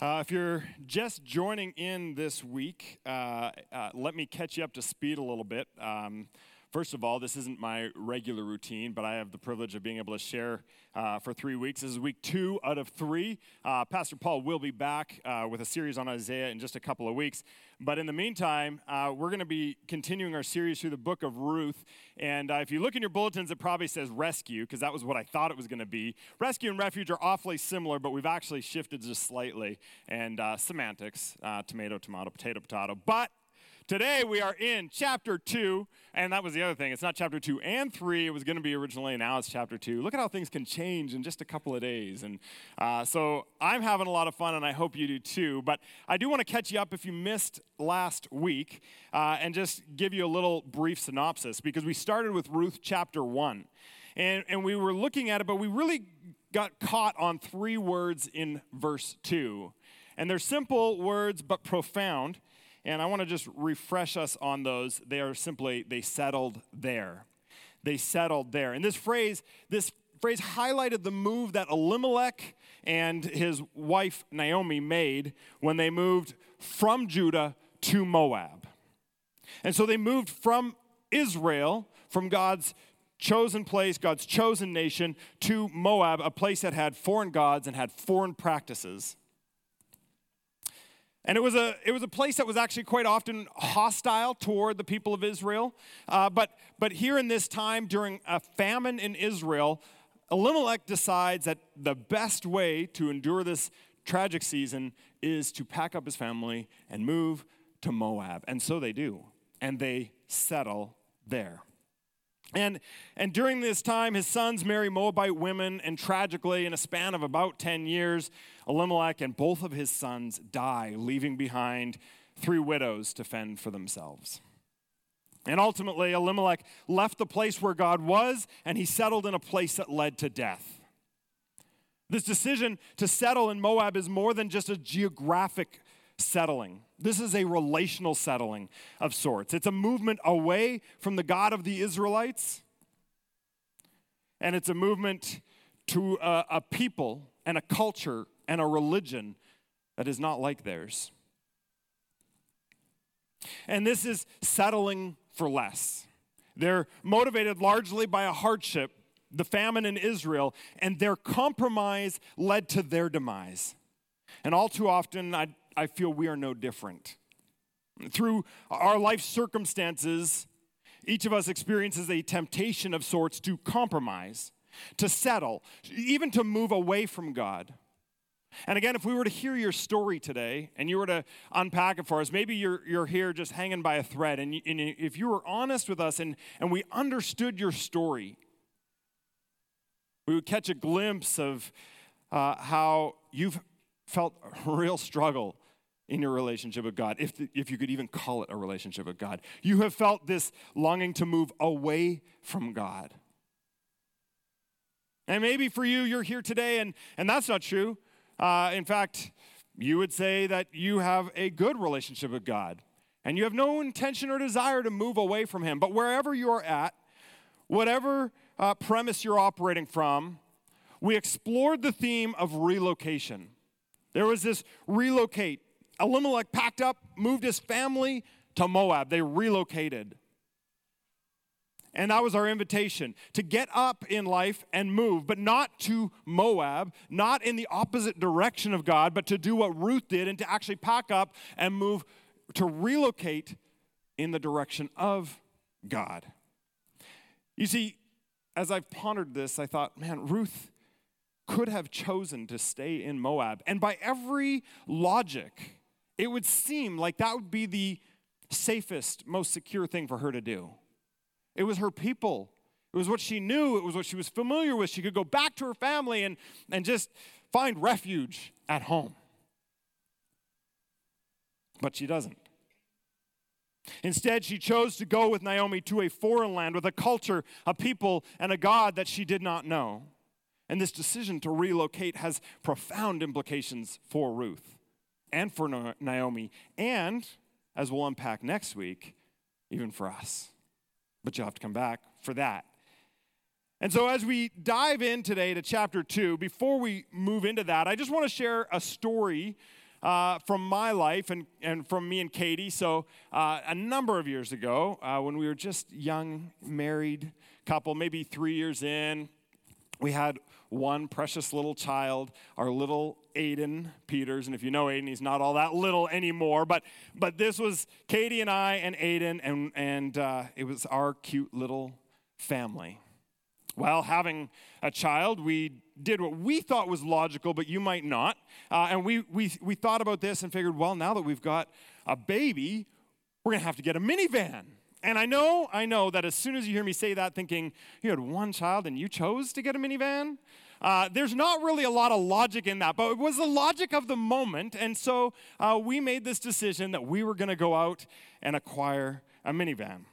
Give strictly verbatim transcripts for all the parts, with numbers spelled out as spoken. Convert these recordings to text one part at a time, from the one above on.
Uh, if you're just joining in this week, uh, uh, let me catch you up to speed a little bit. Um, first of all, this isn't my regular routine, but I have the privilege of being able to share uh, for three weeks. This is week two out of three. Uh, Pastor Paul will be back uh, with a series on Isaiah in just a couple of weeks. But in the meantime, uh, we're going to be continuing our series through the book of Ruth. And uh, if you look in your bulletins, it probably says rescue, because that was what I thought it was going to be. Rescue and refuge are awfully similar, but we've actually shifted just slightly. And uh, semantics, uh, tomato, tomato, potato, potato. But today we are in chapter two, and that was the other thing. It's not chapter two and three. It was going to be originally, and now it's chapter two. Look at how things can change in just a couple of days. And uh, so I'm having a lot of fun, and I hope you do too. But I do want to catch you up if you missed last week uh, and just give you a little brief synopsis, because we started with Ruth chapter one. And, and we were looking at it, but we really got caught on three words in verse two. And they're simple words, but profound. And I want to just refresh us on those. They are simply, they settled there. They settled there. And this phrase, this phrase highlighted the move that Elimelech and his wife Naomi made when they moved from Judah to Moab. And so they moved from Israel, from God's chosen place, God's chosen nation, to Moab, a place that had foreign gods and had foreign practices. And it was a it was a place that was actually quite often hostile toward the people of Israel. Uh, but but here in this time, during a famine in Israel, Elimelech decides that the best way to endure this tragic season is to pack up his family and move to Moab. And so they do. And they settle there. And, and during this time, his sons marry Moabite women, and tragically, in a span of about ten years, Elimelech and both of his sons die, leaving behind three widows to fend for themselves. And ultimately, Elimelech left the place where God was, and he settled in a place that led to death. This decision to settle in Moab is more than just a geographic settling. This is a relational settling of sorts. It's a movement away from the God of the Israelites, and it's a movement to a, a people and a culture and a religion that is not like theirs. And this is settling for less. They're motivated largely by a hardship, the famine in Israel, and their compromise led to their demise. And all too often, I I feel we are no different. Through our life circumstances, each of us experiences a temptation of sorts to compromise, to settle, even to move away from God. And again, if we were to hear your story today and you were to unpack it for us, maybe you're you're here just hanging by a thread. And, you, and if you were honest with us and, and we understood your story, we would catch a glimpse of uh, how you've felt a real struggle in your relationship with God, if the, if you could even call it a relationship with God. You have felt this longing to move away from God. And maybe for you, you're here today, and, and that's not true. Uh, in fact, you would say that you have a good relationship with God, and you have no intention or desire to move away from him. But wherever you're at, whatever uh, premise you're operating from, we explored the theme of relocation. There was this relocate. Elimelech packed up, moved his family to Moab. They relocated. And that was our invitation, to get up in life and move, but not to Moab, not in the opposite direction of God, but to do what Ruth did and to actually pack up and move, to relocate in the direction of God. You see, as I've pondered this, I thought, man, Ruth could have chosen to stay in Moab. And by every logic, it would seem like that would be the safest, most secure thing for her to do. It was her people. It was what she knew. It was what she was familiar with. She could go back to her family and, and just find refuge at home. But she doesn't. Instead, she chose to go with Naomi to a foreign land with a culture, a people, and a God that she did not know. And this decision to relocate has profound implications for Ruth and for Naomi, and, as we'll unpack next week, even for us. But you'll have to come back for that. And so as we dive in today to chapter two, before we move into that, I just want to share a story uh, from my life and, and from me and Katie. So uh, a number of years ago, uh, when we were just young, married couple, maybe three years in, we had one precious little child, our little Aiden Peters. And if you know Aiden, he's not all that little anymore. But but this was Katie and I and Aiden, and, and uh, it was our cute little family. Well, having a child, we did what we thought was logical, but you might not. Uh, and we, we, we thought about this and figured, well, now that we've got a baby, we're going to have to get a minivan. And I know, I know that as soon as you hear me say that, thinking, you had one child and you chose to get a minivan, uh, there's not really a lot of logic in that, but it was the logic of the moment. And so uh, we made this decision that we were going to go out and acquire a minivan.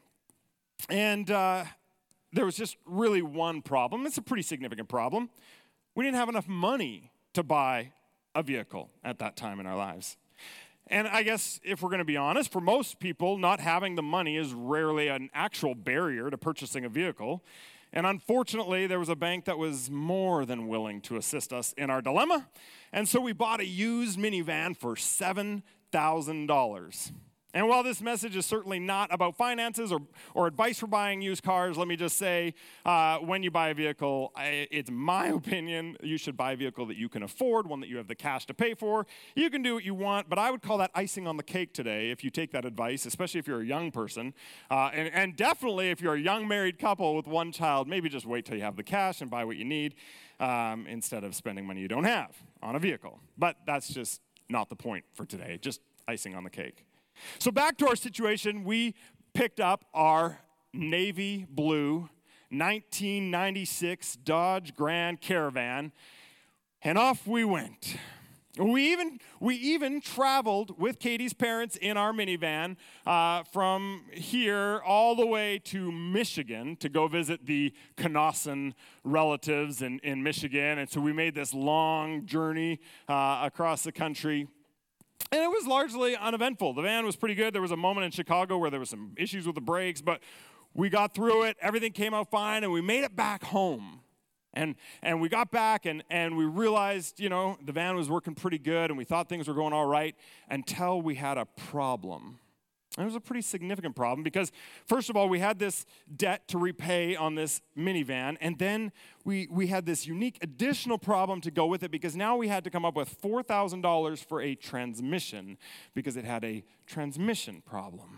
And uh, there was just really one problem. It's a pretty significant problem. We didn't have enough money to buy a vehicle at that time in our lives. And I guess if we're going to be honest, for most people, not having the money is rarely an actual barrier to purchasing a vehicle. And unfortunately, there was a bank that was more than willing to assist us in our dilemma. And so we bought a used minivan for seven thousand dollars. And while this message is certainly not about finances or, or advice for buying used cars, let me just say, uh, when you buy a vehicle, I, it's my opinion, you should buy a vehicle that you can afford, one that you have the cash to pay for. You can do what you want, but I would call that icing on the cake today if you take that advice, especially if you're a young person. Uh, and, and definitely if you're a young married couple with one child, maybe just wait till you have the cash and buy what you need um, instead of spending money you don't have on a vehicle. But that's just not the point for today, just icing on the cake. So back to our situation, we picked up our navy blue nineteen ninety-six Dodge Grand Caravan, and off we went. We even we even traveled with Katie's parents in our minivan uh, from here all the way to Michigan to go visit the Knosson relatives in, in Michigan. And so we made this long journey uh, across the country. And it was largely uneventful. The van was pretty good. There was a moment in Chicago where there was some issues with the brakes, but we got through it. Everything came out fine, and we made it back home. And and we got back, and, and we realized, you know, the van was working pretty good, and we thought things were going all right until we had a problem. And it was a pretty significant problem because, first of all, we had this debt to repay on this minivan, and then we, we had this unique additional problem to go with it because now we had to come up with four thousand dollars for a transmission because it had a transmission problem.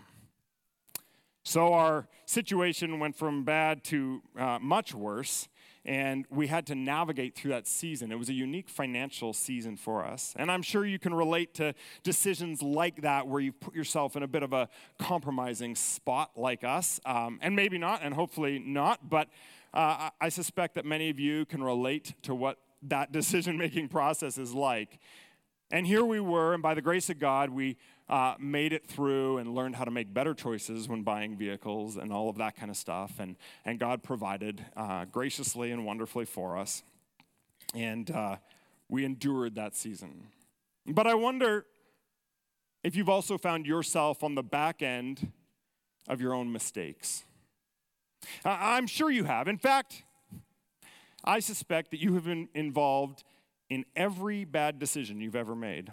So our situation went from bad to uh, much worse, and we had to navigate through that season. It was a unique financial season for us. And I'm sure you can relate to decisions like that where you've put yourself in a bit of a compromising spot like us. Um, and maybe not, and hopefully not. But uh, I suspect that many of you can relate to what that decision-making process is like. And here we were, and by the grace of God, we uh, made it through and learned how to make better choices when buying vehicles and all of that kind of stuff. And, and God provided uh, graciously and wonderfully for us. And uh, we endured that season. But I wonder if you've also found yourself on the back end of your own mistakes. Uh, I'm sure you have. In fact, I suspect that you have been involved in every bad decision you've ever made.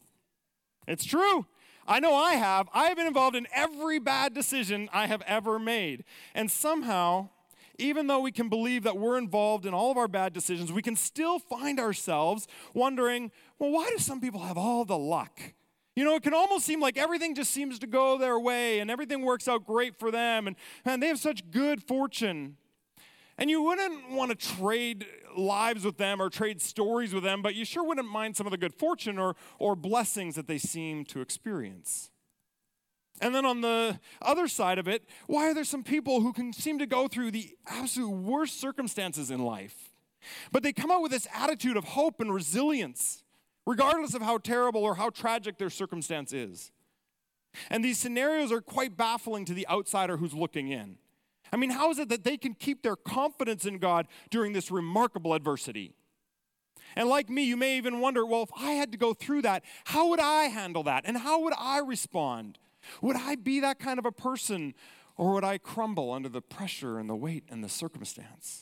It's true. I know I have. I have been involved in every bad decision I have ever made. And somehow, even though we can believe that we're involved in all of our bad decisions, we can still find ourselves wondering, well, why do some people have all the luck? You know, it can almost seem like everything just seems to go their way and everything works out great for them, and, and they have such good fortune. And you wouldn't want to trade lives with them or trade stories with them, but you sure wouldn't mind some of the good fortune or, or blessings that they seem to experience. And then on the other side of it, why are there some people who can seem to go through the absolute worst circumstances in life, but they come out with this attitude of hope and resilience, regardless of how terrible or how tragic their circumstance is? And these scenarios are quite baffling to the outsider who's looking in. I mean, how is it that they can keep their confidence in God during this remarkable adversity? And like me, you may even wonder, well, if I had to go through that, how would I handle that? And how would I respond? Would I be that kind of a person, or would I crumble under the pressure and the weight and the circumstance?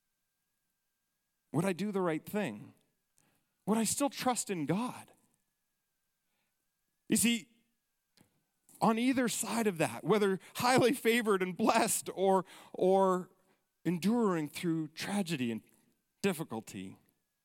Would I do the right thing? Would I still trust in God? You see, on either side of that, whether highly favored and blessed or, or enduring through tragedy and difficulty,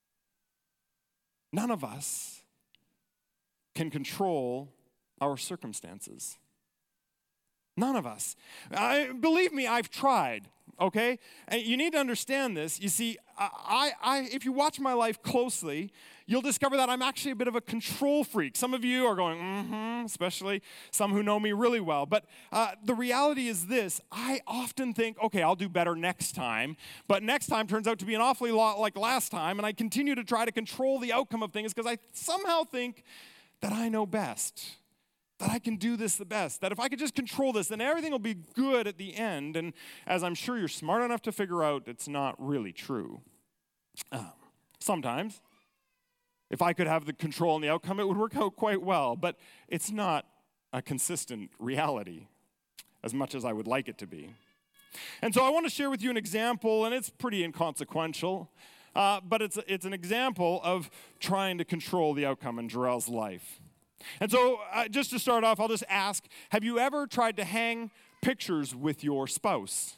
none of us can control our circumstances. None of us. I, believe me, I've tried, okay? And you need to understand this. You see, I, I, if you watch my life closely, you'll discover that I'm actually a bit of a control freak. Some of you are going, mm-hmm, especially some who know me really well. But uh, the reality is this. I often think, okay, I'll do better next time. But next time turns out to be an awfully lot like last time. And I continue to try to control the outcome of things because I somehow think that I know best. That I can do this the best, that if I could just control this, then everything will be good at the end. And as I'm sure you're smart enough to figure out, it's not really true. Um, sometimes, if I could have the control and the outcome, it would work out quite well. But it's not a consistent reality as much as I would like it to be. And so I want to share with you an example, and it's pretty inconsequential, uh, but it's, it's an example of trying to control the outcome in Jarrell's life. And so uh, just to start off, I'll just ask, have you ever tried to hang pictures with your spouse?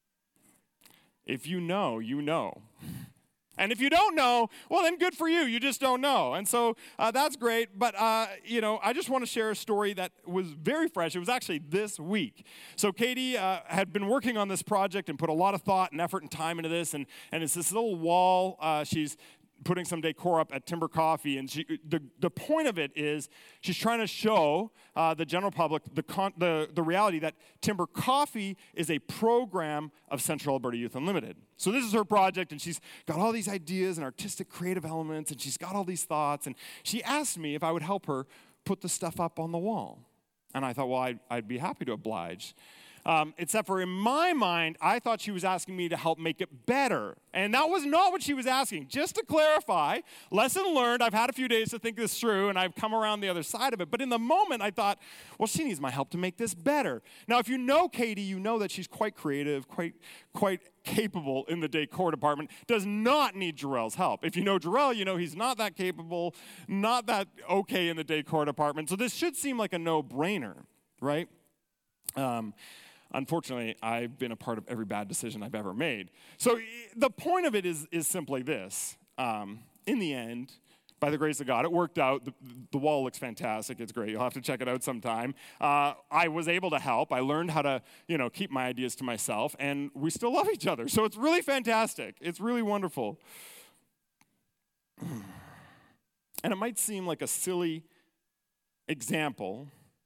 If you know, you know. And if you don't know, well, then good for you. You just don't know. And so uh, that's great. But, uh, you know, I just want to share a story that was very fresh. It was actually this week. So Katie uh, had been working on this project and put a lot of thought and effort and time into this. And, and it's this little wall. Uh, she's putting some decor up at Timber Coffee, and she, the, the point of it is she's trying to show uh, the general public the, con, the, the reality that Timber Coffee is a program of Central Alberta Youth Unlimited. So this is her project, and she's got all these ideas and artistic creative elements, and she's got all these thoughts, and she asked me if I would help her put the stuff up on the wall. And I thought, well, I'd, I'd be happy to oblige. Um, except for in my mind, I thought she was asking me to help make it better. And that was not what she was asking. Just to clarify, lesson learned, I've had a few days to think this through, and I've come around the other side of it. But in the moment, I thought, well, she needs my help to make this better. Now, if you know Katie, you know that she's quite creative, quite, quite capable in the decor department, does not need Jarrell's help. If you know Jarrell, you know he's not that capable, not that okay in the decor department. So this should seem like a no-brainer, right? Um... Unfortunately, I've been a part of every bad decision I've ever made. So the point of it is, is simply this. Um, in the end, by the grace of God, it worked out. The, the wall looks fantastic. It's great. You'll have to check it out sometime. Uh, I was able to help. I learned how to, you know, keep my ideas to myself, and we still love each other. So it's really fantastic. It's really wonderful. And it might seem like a silly example,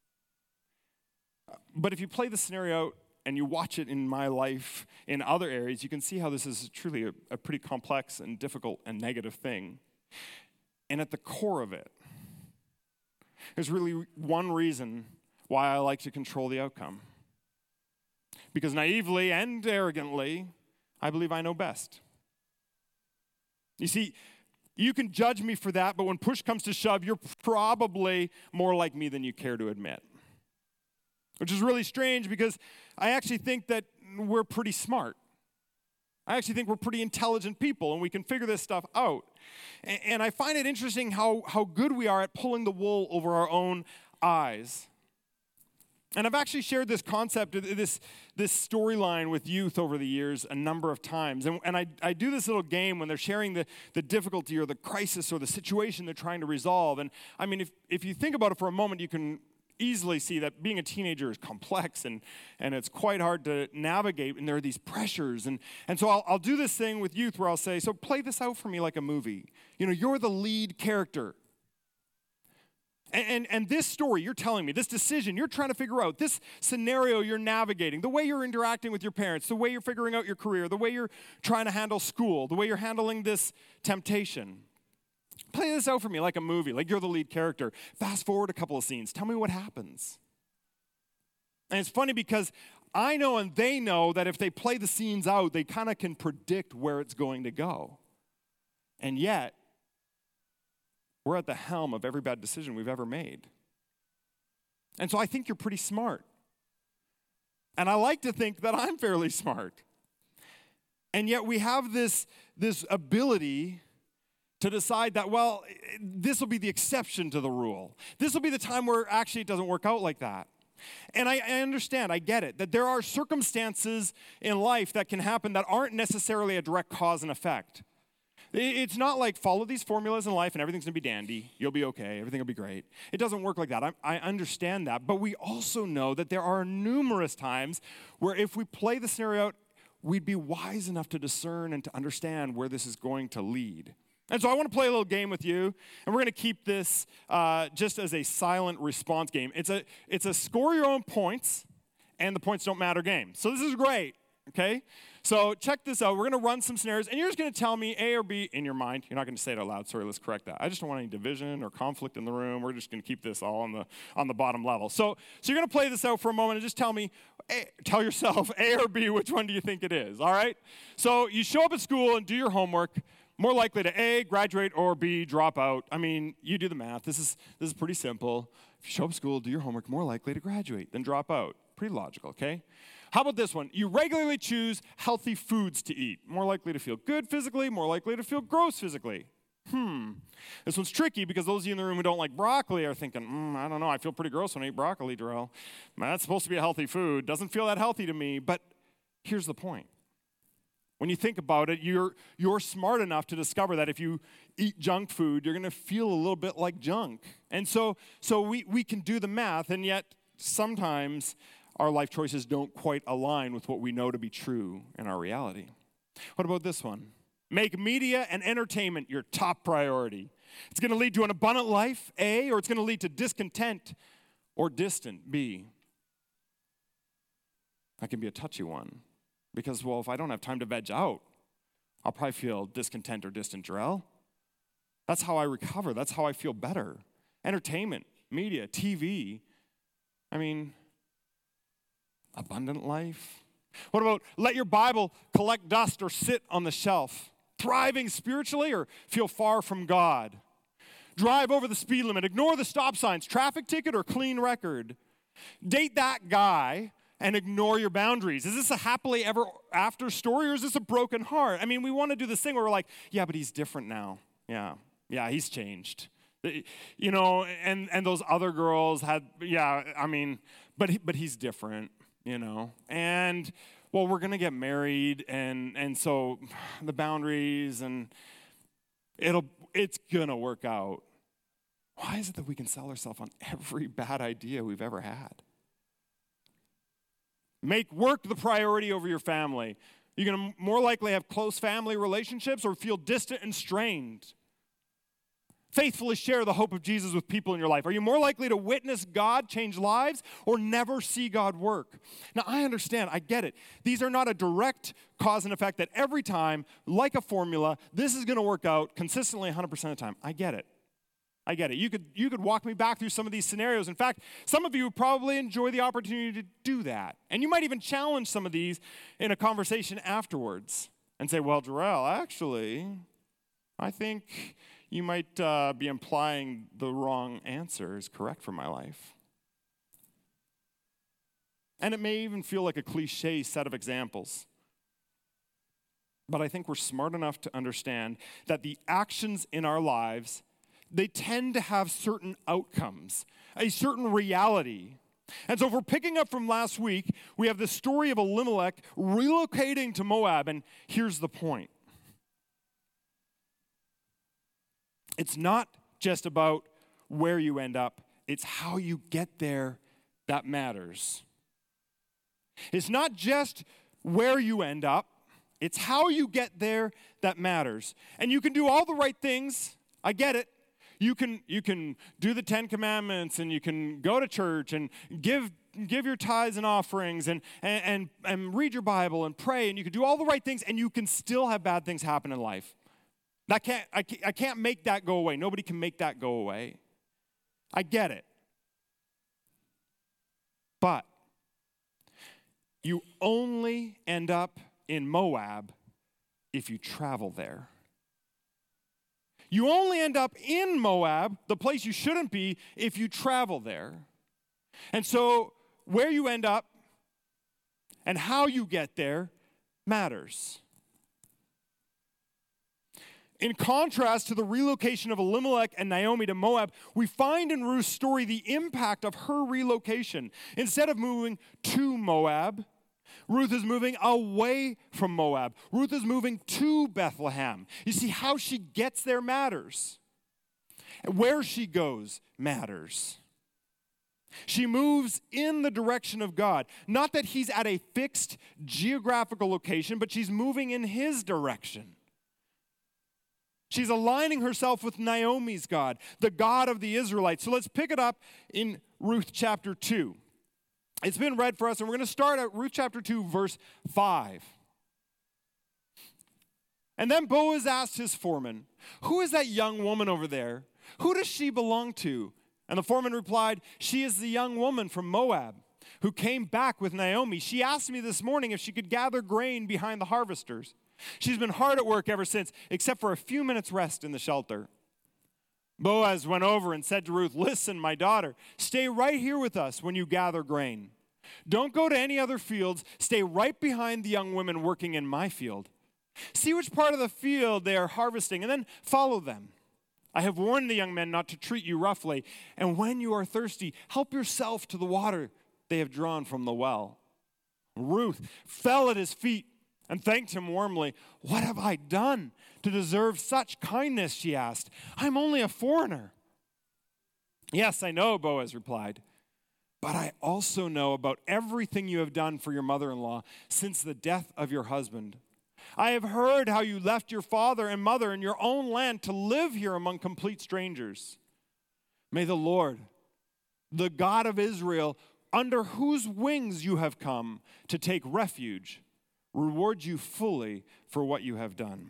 but if you play the scenario and you watch it in my life in other areas, you can see how this is truly a, a pretty complex and difficult and negative thing. And at the core of it, there's really one reason why I like to control the outcome. Because naively and arrogantly, I believe I know best. You see, you can judge me for that, but when push comes to shove, you're probably more like me than you care to admit. Which is really strange because I actually think that we're pretty smart. I actually think we're pretty intelligent people and we can figure this stuff out. And, and I find it interesting how, how good we are at pulling the wool over our own eyes. And I've actually shared this concept, this, this storyline with youth over the years a number of times. And, and I, I do this little game when they're sharing the, the difficulty or the crisis or the situation they're trying to resolve. And I mean, if, if you think about it for a moment, you can easily see that being a teenager is complex and, and it's quite hard to navigate, and there are these pressures. And, and so I'll, I'll do this thing with youth where I'll say, so play this out for me like a movie. You know, you're the lead character. And, and, and this story you're telling me, this decision you're trying to figure out, this scenario you're navigating, the way you're interacting with your parents, the way you're figuring out your career, the way you're trying to handle school, the way you're handling this temptation. Play this out for me like a movie, like you're the lead character. Fast forward a couple of scenes. Tell me what happens. And it's funny because I know and they know that if they play the scenes out, they kind of can predict where it's going to go. And yet, we're at the helm of every bad decision we've ever made. And so I think you're pretty smart. And I like to think that I'm fairly smart. And yet we have this, this ability to decide that, well, this will be the exception to the rule. This will be the time where actually it doesn't work out like that. And I, I understand, I get it, that there are circumstances in life that can happen that aren't necessarily a direct cause and effect. It's not like follow these formulas in life and everything's going to be dandy. You'll be okay. Everything will be great. It doesn't work like that. I, I understand that. But we also know that there are numerous times where if we play the scenario out, we'd be wise enough to discern and to understand where this is going to lead. And so I want to play a little game with you, and we're going to keep this uh, just as a silent response game. It's a, it's a score your own points, and the points don't matter game. So this is great, okay? So check this out. We're going to run some scenarios, and you're just going to tell me A or B in your mind. You're not going to say it out loud. Sorry, let's correct that. I just don't want any division or conflict in the room. We're just going to keep this all on the on the bottom level. So, so you're going to play this out for a moment and just tell me, A, tell yourself A or B, which one do you think it is, all right? So you show up at school and do your homework. More likely to A, graduate, or B, drop out. I mean, you do the math. This is this is pretty simple. If you show up at school, do your homework, more likely to graduate than drop out. Pretty logical, okay? How about this one? You regularly choose healthy foods to eat. More likely to feel good physically, more likely to feel gross physically. Hmm. This one's tricky because those of you in the room who don't like broccoli are thinking, mm, I don't know, I feel pretty gross when I eat broccoli, Darrell. Man, that's supposed to be a healthy food. Doesn't feel that healthy to me. But here's the point. When you think about it, you're, you're smart enough to discover that if you eat junk food, you're going to feel a little bit like junk. And so, so we, we can do the math, and yet sometimes our life choices don't quite align with what we know to be true in our reality. What about this one? Make media and entertainment your top priority. It's going to lead to an abundant life, A, or it's going to lead to discontent or distant, B. That can be a touchy one because, well, if I don't have time to veg out, I'll probably feel discontent or distant, Jarrell. That's how I recover. That's how I feel better. Entertainment, media, T V. I mean, abundant life. What about let your Bible collect dust or sit on the shelf? Thriving spiritually or feel far from God? Drive over the speed limit, ignore the stop signs, traffic ticket or clean record? Date that guy and ignore your boundaries. Is this a happily ever after story or is this a broken heart? I mean, we want to do this thing where we're like, yeah, but he's different now. Yeah, yeah, he's changed. You know, and, and those other girls had, yeah, I mean, but he, but he's different. You know, and well, we're gonna get married, and and so the boundaries, and it'll it's gonna work out. Why is it that we can sell ourselves on every bad idea we've ever had? Make work the priority over your family. You're gonna more likely have close family relationships or feel distant and strained. Faithfully share the hope of Jesus with people in your life. Are you more likely to witness God change lives or never see God work? Now, I understand. I get it. These are not a direct cause and effect that every time, like a formula, this is going to work out consistently one hundred percent of the time. I get it. I get it. You could, you could walk me back through some of these scenarios. In fact, some of you would probably enjoy the opportunity to do that. And you might even challenge some of these in a conversation afterwards and say, well, Jarrell, actually, I think you might uh, be implying the wrong answer is correct for my life. And it may even feel like a cliche set of examples. But I think we're smart enough to understand that the actions in our lives, they tend to have certain outcomes, a certain reality. And so if we're picking up from last week, we have the story of Elimelech relocating to Moab, and here's the point. It's not just about where you end up. It's how you get there that matters. It's not just where you end up. It's how you get there that matters. And you can do all the right things. I get it. You can, you can do the Ten Commandments, and you can go to church and give, give your tithes and offerings and, and, and, and read your Bible and pray, and you can do all the right things, and you can still have bad things happen in life. I can't, I can't, I can't make that go away. Nobody can make that go away. I get it. But you only end up in Moab if you travel there. You only end up in Moab, the place you shouldn't be, if you travel there. And so where you end up and how you get there matters. In contrast to the relocation of Elimelech and Naomi to Moab, we find in Ruth's story the impact of her relocation. Instead of moving to Moab, Ruth is moving away from Moab. Ruth is moving to Bethlehem. You see, how she gets there matters. Where she goes matters. She moves in the direction of God. Not that he's at a fixed geographical location, but she's moving in his direction. She's aligning herself with Naomi's God, the God of the Israelites. So let's pick it up in Ruth chapter two. It's been read for us, and we're going to start at Ruth chapter two, verse five. And then Boaz asked his foreman, "Who is that young woman over there? Who does she belong to?" And the foreman replied, "She is the young woman from Moab who came back with Naomi. She asked me this morning if she could gather grain behind the harvesters. She's been hard at work ever since, except for a few minutes' rest in the shelter." Boaz went over and said to Ruth, "Listen, my daughter, stay right here with us when you gather grain. Don't go to any other fields. Stay right behind the young women working in my field. See which part of the field they are harvesting, and then follow them. I have warned the young men not to treat you roughly, and when you are thirsty, help yourself to the water they have drawn from the well." Ruth fell at his feet and thanked him warmly. "What have I done to deserve such kindness?" she asked. "I'm only a foreigner." "Yes, I know," Boaz replied. "But I also know about everything you have done for your mother-in-law since the death of your husband. I have heard how you left your father and mother in your own land to live here among complete strangers. May the Lord, the God of Israel, under whose wings you have come to take refuge, reward you fully for what you have done."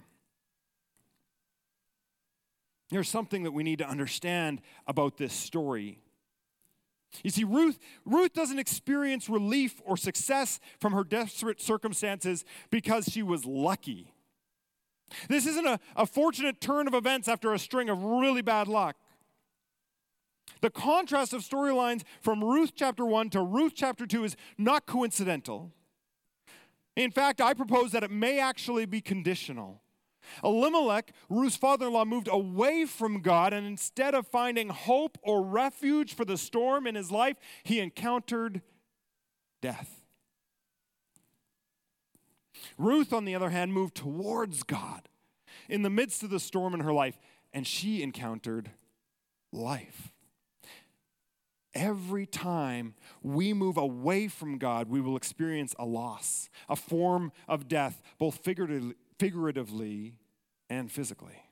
There's something that we need to understand about this story. You see, Ruth, Ruth doesn't experience relief or success from her desperate circumstances because she was lucky. This isn't a, a fortunate turn of events after a string of really bad luck. The contrast of storylines from Ruth chapter one to Ruth chapter two is not coincidental. In fact, I propose that it may actually be conditional. Elimelech, Ruth's father-in-law, moved away from God, and instead of finding hope or refuge for the storm in his life, he encountered death. Ruth, on the other hand, moved towards God in the midst of the storm in her life, and she encountered life. Every time we move away from God, we will experience a loss, a form of death, both figuratively, figuratively and physically.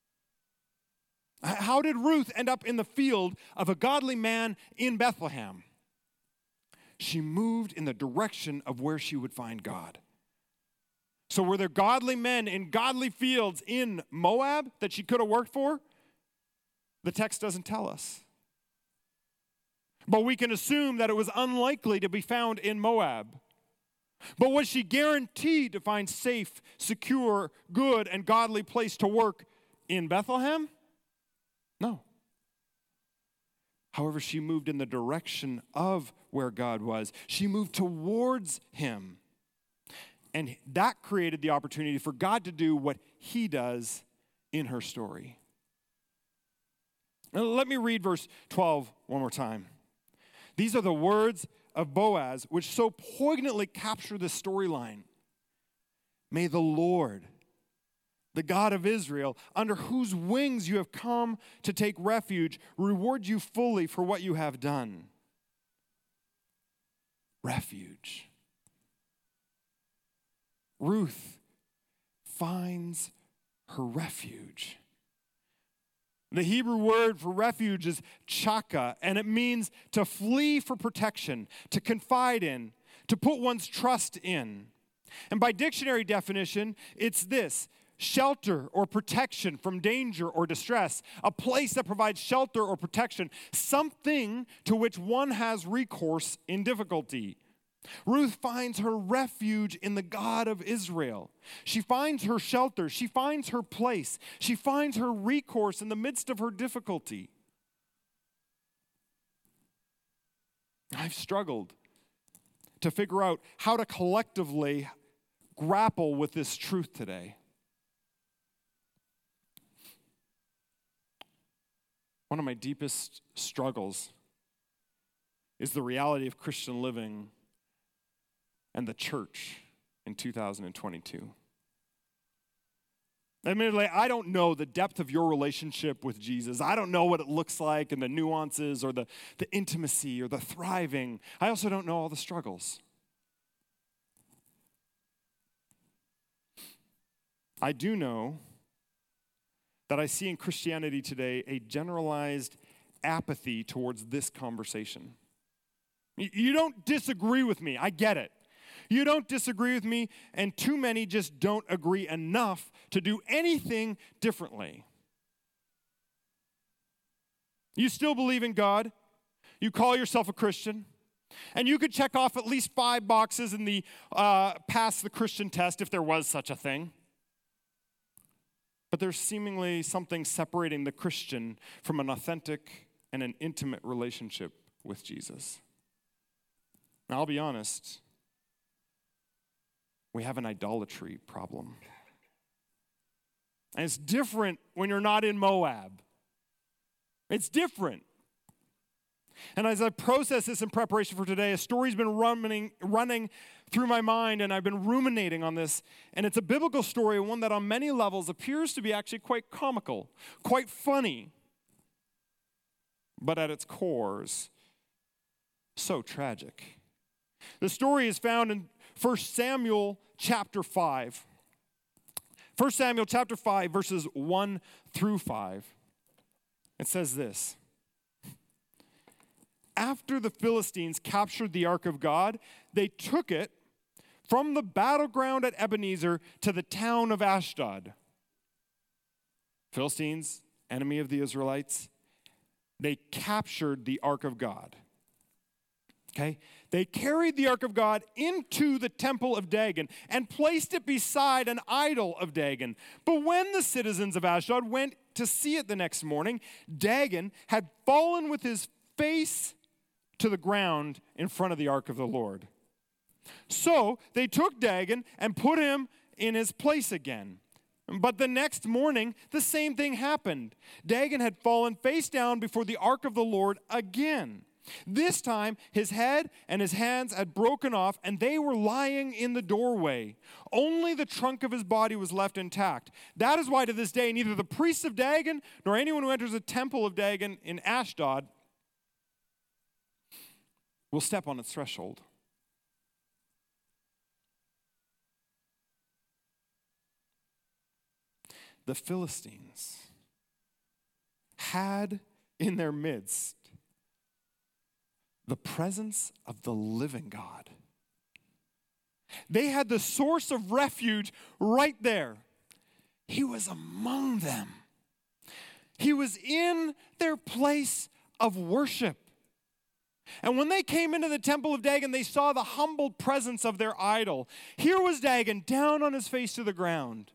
How did Ruth end up in the field of a godly man in Bethlehem? She moved in the direction of where she would find God. So were there godly men in godly fields in Moab that she could have worked for? The text doesn't tell us. But we can assume that it was unlikely to be found in Moab. But was she guaranteed to find safe, secure, good, and godly place to work in Bethlehem? No. However, she moved in the direction of where God was. She moved towards him. And that created the opportunity for God to do what he does in her story. Now, let me read verse twelve one more time. These are the words of Boaz, which so poignantly capture this storyline. May the Lord, the God of Israel, under whose wings you have come to take refuge, reward you fully for what you have done. Refuge. Ruth finds her refuge. The Hebrew word for refuge is chaka, and it means to flee for protection, to confide in, to put one's trust in. And by dictionary definition, it's this: shelter or protection from danger or distress, a place that provides shelter or protection, something to which one has recourse in difficulty. Ruth finds her refuge in the God of Israel. She finds her shelter. She finds her place. She finds her recourse in the midst of her difficulty. I've struggled to figure out how to collectively grapple with this truth today. one of my deepest struggles is the reality of Christian living and the church in two thousand twenty-two. Admittedly, I don't know the depth of your relationship with Jesus. I don't know what it looks like and the nuances or the, the intimacy or the thriving. I also don't know all the struggles. I do know that I see in Christianity today a generalized apathy towards this conversation. You don't disagree with me. I get it. You don't disagree with me, and too many just don't agree enough to do anything differently. You still believe in God. You call yourself a Christian. And you could check off at least five boxes in the uh, pass the Christian test if there was such a thing. But there's seemingly something separating the Christian from an authentic and an intimate relationship with Jesus. Now, I'll be honest. We have an idolatry problem. And it's different when you're not in Moab. It's different. And as I process this in preparation for today, a story's been running, running through my mind, and I've been ruminating on this. And it's a biblical story, one that on many levels appears to be actually quite comical, quite funny, but at its core is so tragic. The story is found in First Samuel chapter five. First Samuel chapter five, verses one through five. It says this. After the Philistines captured the ark of God, they took it from the battleground at Ebenezer to the town of Ashdod. Philistines, enemy of the Israelites, they captured the ark of God. Okay? They carried the ark of God into the temple of Dagon and placed it beside an idol of Dagon. But when the citizens of Ashdod went to see it the next morning, Dagon had fallen with his face to the ground in front of the ark of the Lord. So they took Dagon and put him in his place again. But the next morning, the same thing happened. Dagon had fallen face down before the ark of the Lord again. This time, his head and his hands had broken off, and they were lying in the doorway. Only the trunk of his body was left intact. That is why to this day, neither the priests of Dagon nor anyone who enters the temple of Dagon in Ashdod will step on its threshold. The Philistines had in their midst the presence of the living God. They had the source of refuge right there. He was among them. He was in their place of worship. And when they came into the temple of Dagon, they saw the humbled presence of their idol. Here was Dagon down on his face to the ground.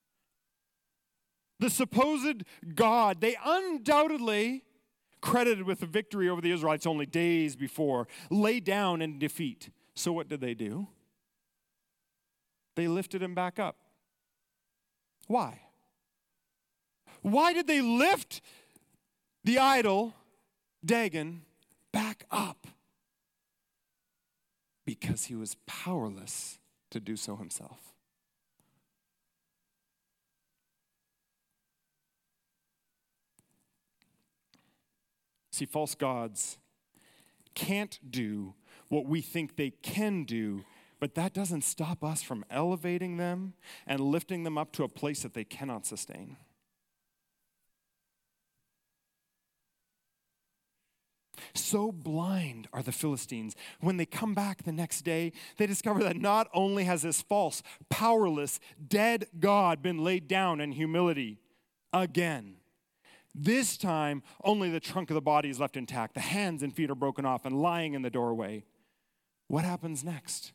The supposed God, they undoubtedly, credited with the victory over the Israelites only days before, lay down in defeat. So what did they do? They lifted him back up. Why? Why did they lift the idol, Dagon, back up? Because he was powerless to do so himself. See, false gods can't do what we think they can do, but that doesn't stop us from elevating them and lifting them up to a place that they cannot sustain. So blind are the Philistines. When they come back the next day, they discover that not only has this false, powerless, dead God been laid down in humility again, this time, only the trunk of the body is left intact. The hands and feet are broken off and lying in the doorway. What happens next?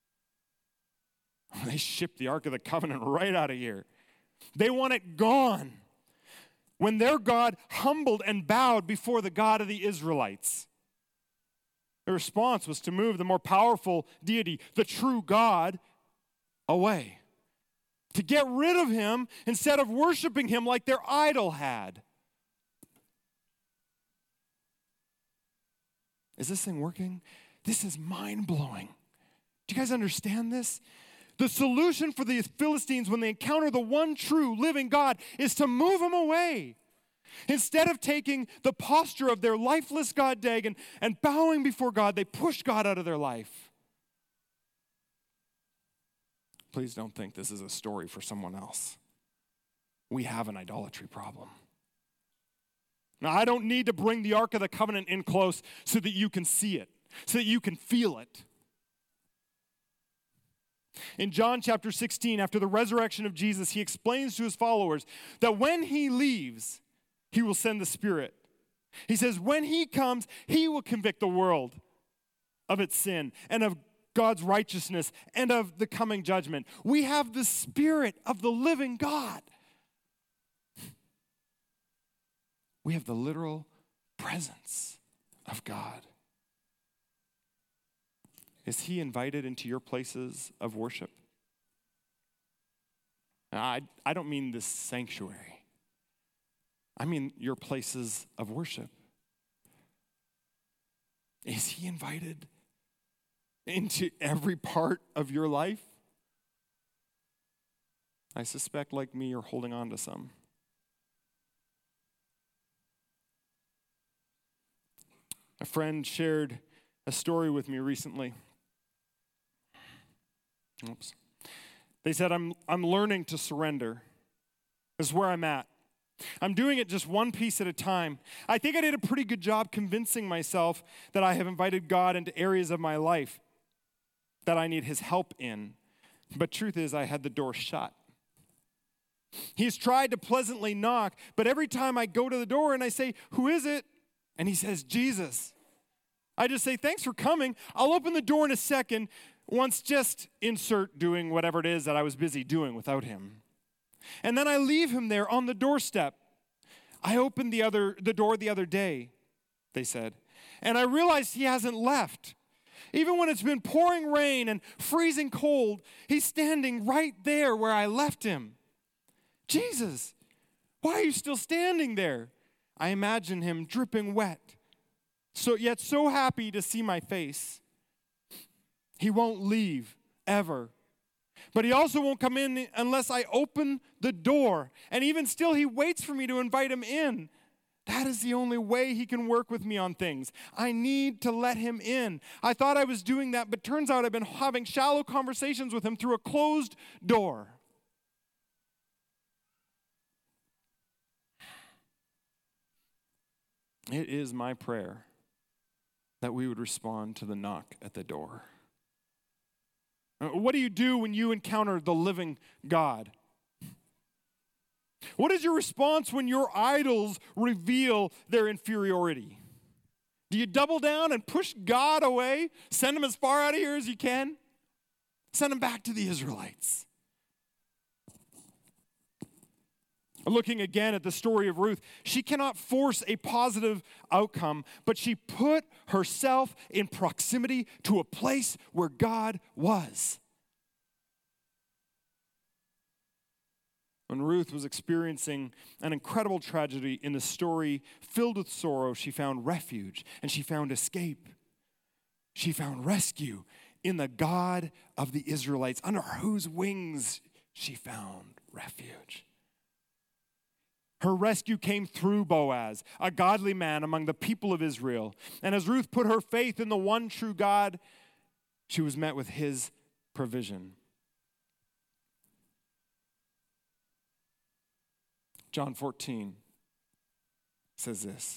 They ship the Ark of the Covenant right out of here. They want it gone. When their God humbled and bowed before the God of the Israelites, the response was to move the more powerful deity, the true God, away. To get rid of him instead of worshiping him like their idol had. Is this thing working? This is mind-blowing. Do you guys understand this? The solution for the Philistines when they encounter the one true living God is to move him away. Instead of taking the posture of their lifeless god Dagon and bowing before God, they push God out of their life. Please don't think this is a story for someone else. We have an idolatry problem. Now, I don't need to bring the Ark of the Covenant in close so that you can see it, so that you can feel it. In John chapter sixteen, after the resurrection of Jesus, he explains to his followers that when he leaves, he will send the Spirit. He says, when he comes, he will convict the world of its sin and of God's righteousness and of the coming judgment. We have the Spirit of the living God. We have the literal presence of God. Is he invited into your places of worship? I, I don't mean this sanctuary. I mean your places of worship. Is he invited into every part of your life? I suspect, like me, you're holding on to some. A friend shared a story with me recently. Oops. They said, I'm, I'm learning to surrender. This is where I'm at. I'm doing it just one piece at a time. I think I did a pretty good job convincing myself that I have invited God into areas of my life that I need his help in. But truth is, I had the door shut. He's tried to pleasantly knock, but every time I go to the door and I say, who is it? And he says, Jesus. I just say, thanks for coming. I'll open the door in a second. Once just insert doing whatever it is that I was busy doing without him. And then I leave him there on the doorstep. I opened the other the door the other day, they said, and I realized he hasn't left. Even when it's been pouring rain and freezing cold, he's standing right there where I left him. Jesus, why are you still standing there? I imagine him dripping wet, so yet so happy to see my face. He won't leave, ever. But he also won't come in unless I open the door. And even still, he waits for me to invite him in. That is the only way he can work with me on things. I need to let him in. I thought I was doing that, but turns out I've been having shallow conversations with him through a closed door. It is my prayer that we would respond to the knock at the door. What do you do when you encounter the living God? What is your response when your idols reveal their inferiority? Do you double down and push God away? Send him as far out of here as you can? Send him back to the Israelites. Looking again at the story of Ruth, she cannot force a positive outcome, but she put herself in proximity to a place where God was. When Ruth was experiencing an incredible tragedy in a story filled with sorrow, she found refuge and she found escape. She found rescue in the God of the Israelites, under whose wings she found refuge. Her rescue came through Boaz, a godly man among the people of Israel. And as Ruth put her faith in the one true God, she was met with his provision. John fourteen says this.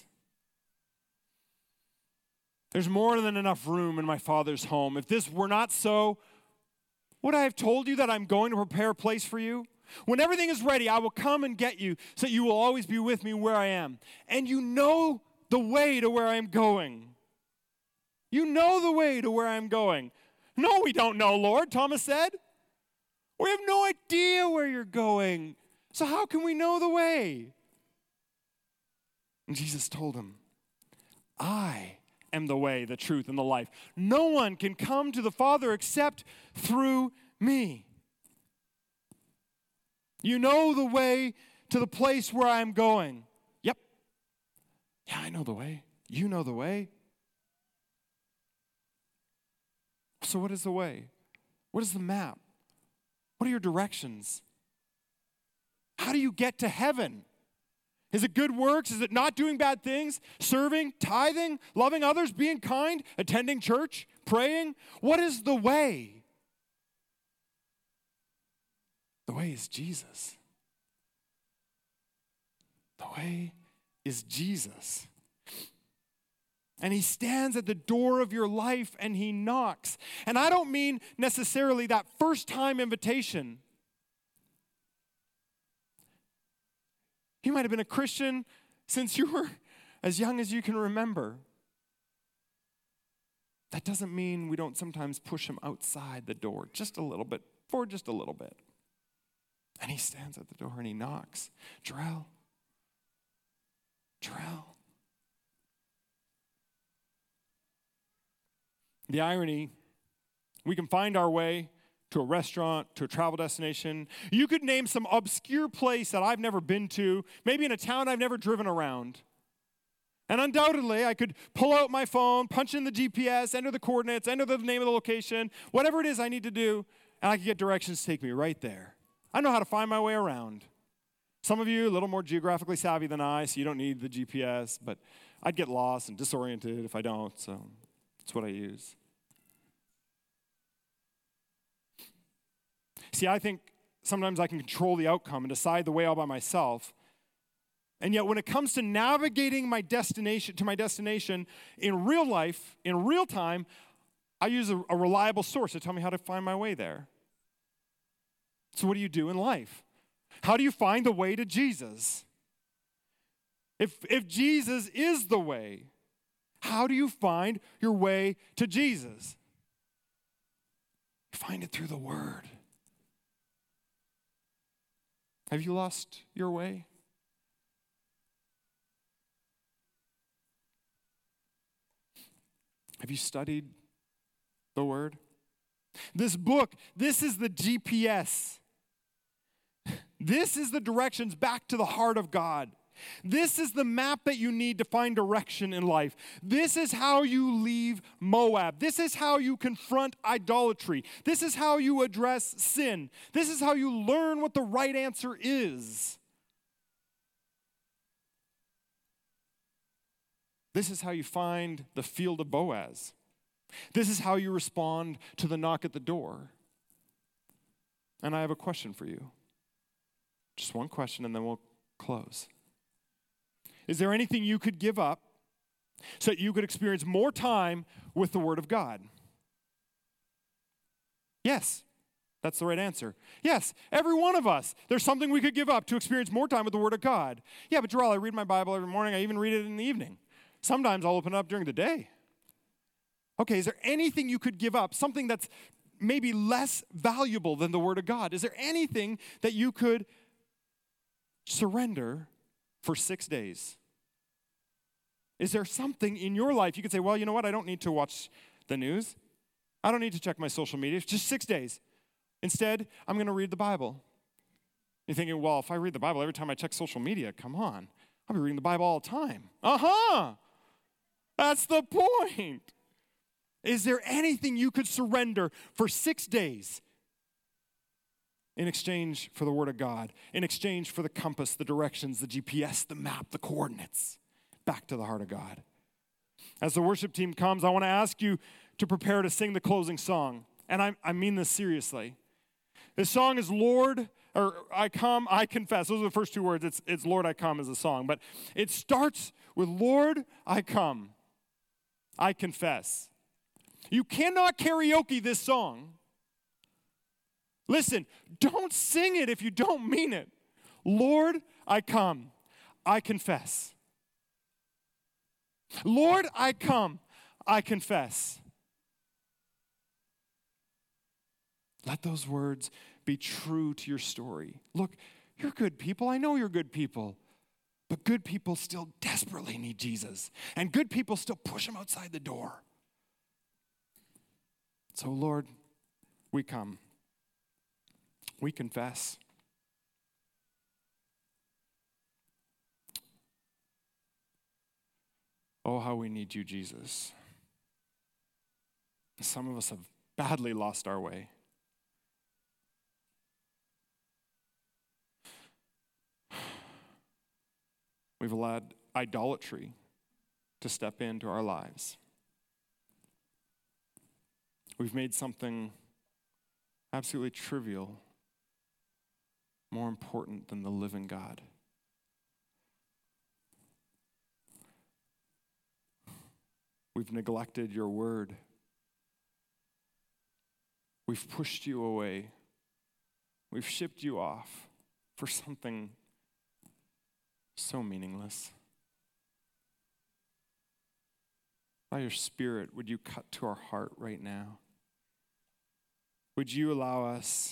There's more than enough room in my Father's home. If this were not so, would I have told you that I'm going to prepare a place for you? When everything is ready, I will come and get you so that you will always be with me where I am. And you know the way to where I'm going. You know the way to where I'm going. No, we don't know, Lord, Thomas said. We have no idea where you're going. So how can we know the way? And Jesus told him, I am the way, the truth, and the life. No one can come to the Father except through me. You know the way to the place where I'm going. Yep. Yeah, I know the way. You know the way. So what is the way? What is the map? What are your directions? How do you get to heaven? Is it good works? Is it not doing bad things? Serving, tithing, loving others, being kind, attending church, praying? What is the way? The way is Jesus. The way is Jesus. And he stands at the door of your life and he knocks. And I don't mean necessarily that first time invitation. You might have been a Christian since you were as young as you can remember. That doesn't mean we don't sometimes push him outside the door just a little bit, for just a little bit. And he stands at the door and he knocks. Jarrell, Jarrell. The irony, we can find our way to a restaurant, to a travel destination. You could name some obscure place that I've never been to, maybe in a town I've never driven around. And undoubtedly, I could pull out my phone, punch in the G P S, enter the coordinates, enter the name of the location, whatever it is I need to do, and I could get directions to take me right there. I know how to find my way around. Some of you a little more geographically savvy than I, so you don't need the G P S, but I'd get lost and disoriented if I don't, so that's what I use. See, I think sometimes I can control the outcome and decide the way all by myself. And yet when it comes to navigating my destination to my destination in real life, in real time, I use a, a reliable source to tell me how to find my way there. So what do you do in life? How do you find the way to Jesus? If, if Jesus is the way, how do you find your way to Jesus? You find it through the Word. Have you lost your way? Have you studied the Word? This book, this is the G P S. This is the directions back to the heart of God. This is the map that you need to find direction in life. This is how you leave Moab. This is how you confront idolatry. This is how you address sin. This is how you learn what the right answer is. This is how you find the field of Boaz. This is how you respond to the knock at the door. And I have a question for you. Just one question and then we'll close. Is there anything you could give up so that you could experience more time with the Word of God? Yes, that's the right answer. Yes, every one of us, there's something we could give up to experience more time with the Word of God. Yeah, but Jarrell, I read my Bible every morning. I even read it in the evening. Sometimes I'll open it up during the day. Okay, is there anything you could give up, something that's maybe less valuable than the Word of God? Is there anything that you could surrender for six days? Is there something in your life you could say, well, you know what, I don't need to watch the news. I don't need to check my social media. It's just six days. Instead, I'm going to read the Bible. You're thinking, well, if I read the Bible every time I check social media, come on. I'll be reading the Bible all the time. Uh-huh. That's the point. Is there anything you could surrender for six days in exchange for the Word of God, in exchange for the compass, the directions, the G P S, the map, the coordinates, back to the heart of God? As the worship team comes, I want to ask you to prepare to sing the closing song. And I, I mean this seriously. This song is Lord, or I come, I confess. Those are the first two words. It's, it's Lord, I come as a song. But it starts with Lord, I come, I confess. You cannot karaoke this song. Listen, don't sing it if you don't mean it. Lord, I come, I confess. Lord, I come, I confess. Let those words be true to your story. Look, you're good people. I know you're good people. But good people still desperately need Jesus. And good people still push him outside the door. So, Lord, we come. We confess. Oh, how we need you, Jesus. Some of us have badly lost our way. We've allowed idolatry to step into our lives. We've made something absolutely trivial more important than the living God. We've neglected your word. We've pushed you away. We've shipped you off for something so meaningless. By your Spirit, would you cut to our heart right now? Would you allow us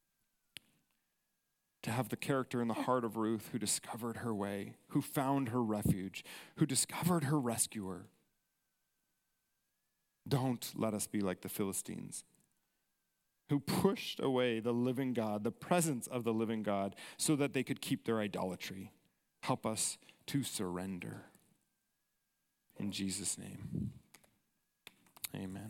to have the character and the heart of Ruth, who discovered her way, who found her refuge, who discovered her rescuer? Don't let us be like the Philistines, who pushed away the living God, the presence of the living God, so that they could keep their idolatry. Help us to surrender. In Jesus' name, amen.